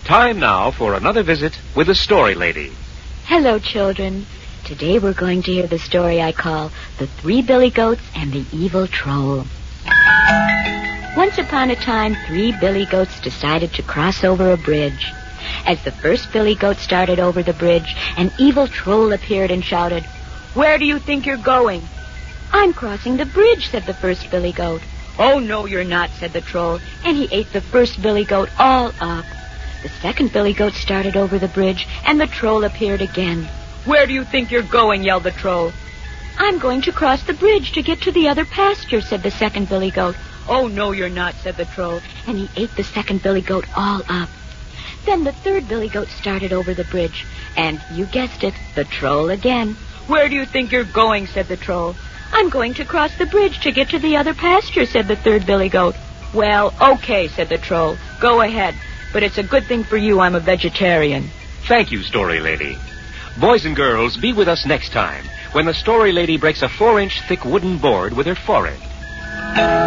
Time now for another visit with the Story Lady. Hello, children. Today we're going to hear the story I call The Three Billy Goats and the Evil Troll. Once upon a time, 3 billy goats decided to cross over a bridge. As the first billy goat started over the bridge, an evil troll appeared and shouted, "Where do you think you're going?" "I'm crossing the bridge," said the first billy goat. "Oh, no, you're not," said the troll, and he ate the first billy goat all up. The second billy goat started over the bridge, and the troll appeared again. "Where do you think you're going?" yelled the troll. "I'm going to cross the bridge to get to the other pasture," said the second billy goat. "Oh, no, you're not," said the troll, and he ate the second billy goat all up. Then the third billy goat started over the bridge, and, you guessed it, the troll again. "Where do you think you're going?" said the troll. "I'm going to cross the bridge to get to the other pasture," said the third billy goat. "Well, okay," said the troll. "Go ahead, but it's a good thing for you I'm a vegetarian." Thank you, Story Lady. Boys and girls, be with us next time when the Story Lady breaks a 4-inch thick wooden board with her forehead.